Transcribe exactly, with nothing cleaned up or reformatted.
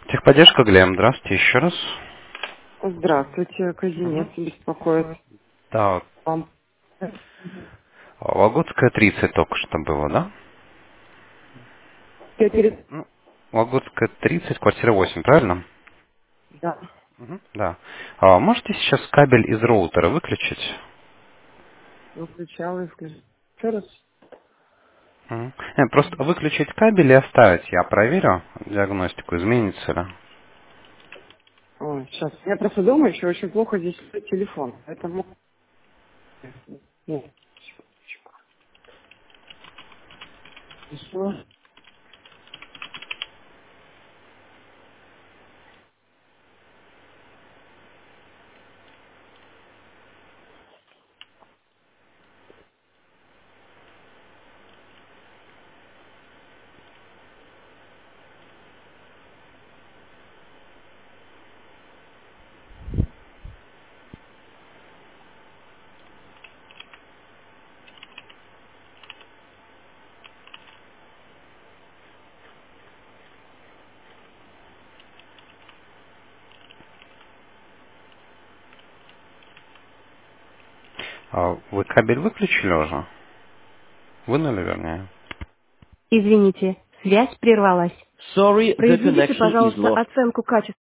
Техподдержка, Глеб, здравствуйте еще раз. Здравствуйте, Мгм. кабинет беспокоит. Так, Вам Вологодская тридцать только что было, да? я перед... Ну, Вологодская тридцать, квартира восемь, правильно? Да, Мгм. Да. А можете сейчас кабель из роутера выключить? выключала и включила. Еще раз. Мгм. Нет, просто выключить кабель и оставить. Я проверю диагностику, изменится ли. Ой, сейчас. Я просто дома еще очень плохо здесь стоит телефон. Поэтому... Нет, еще. А вы кабель выключили уже? Вынули, вернее? Извините, связь прервалась. Sorry, the Произведите, connection is пожалуйста, lost. оценку качества.